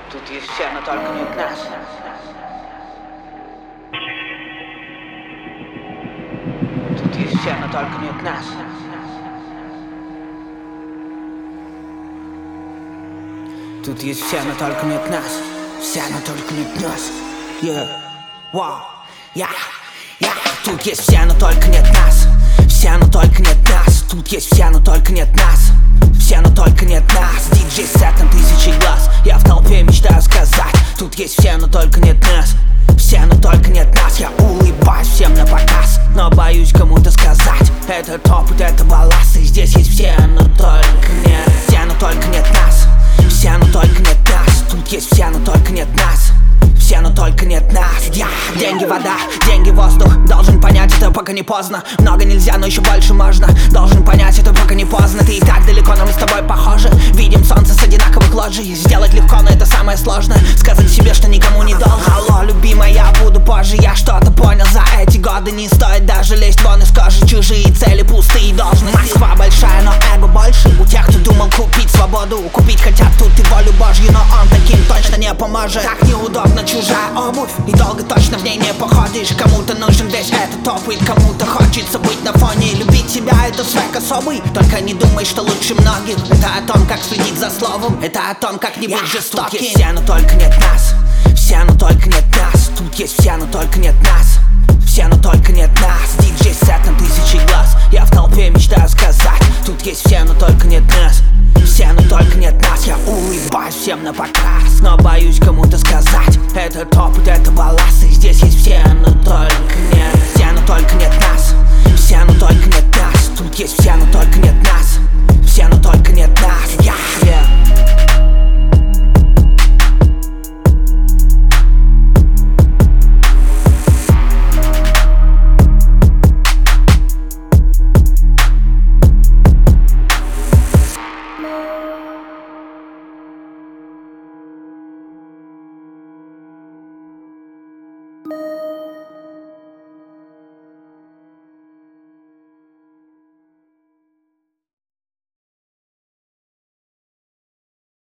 Тут есть все, но только нет нас. Тут есть все, но только нет нас. Тут есть все, но только нет нас. Все, но только нет нас. Вау. Тут есть все, но только нет нас. Все, но только нет нас. Тут есть все, но только нет нас. Все, но только нет нас. Диджей сетом тысячи глаз. Я в толпе мечтаю сказать. Тут есть все, но только нет нас. Все, но только нет нас. Я улыбаюсь всем на показ, но боюсь кому-то сказать. Этот опыт, это балласт. И здесь есть все, но только нет. Все, но только нет нас. Все, но только нет нас. Тут есть все, но только нет нас. Все, но только нет нас. Деньги, вода, деньги, воздух. Должен понять это, пока не поздно. Много нельзя, но еще больше можно. Должен понять это, пока не поздно. Ты и так далеко, но мы с тобой похожи. Видим солнце с одинаковых лоджий. Сделать легко, но это самое сложное. Сказать себе, что никому не должен. Алло, любимая, я буду позже. Я что-то понял за эти годы. Не стоит даже лезть вон из кожи. Чужие цели, пустые должности. Москва большая, но эго больше. У тех, кто думал купить свободу. Купить хотят тут и волю Божью, но он таким точно не поможет. Так неудобно чужая обувь, и долго точно в ней не походишь. Кому-то нужен весь этот опыт, кому-то хочется быть на фоне. Любить себя — это свек особый. Только не думай, что лучше многих. Это о том, как следить за словом. Это о том, как не быть жестоким. Тут есть все, но только нет нас. Все, но только нет нас. Тут есть все, но только нет нас. Все, но только нет нас. Диджей сетом тысячи глаз. Я в толпе мечтаю сказать. Тут есть все, но только нет нас. Все, но только нет нас. Я улыбаюсь всем на показ, но боюсь кому-то сказать. Этот опыт, это балласт. И здесь есть все, но только нет. Все, но только нет нас. Все, но только нет нас. Тут есть все, но только нет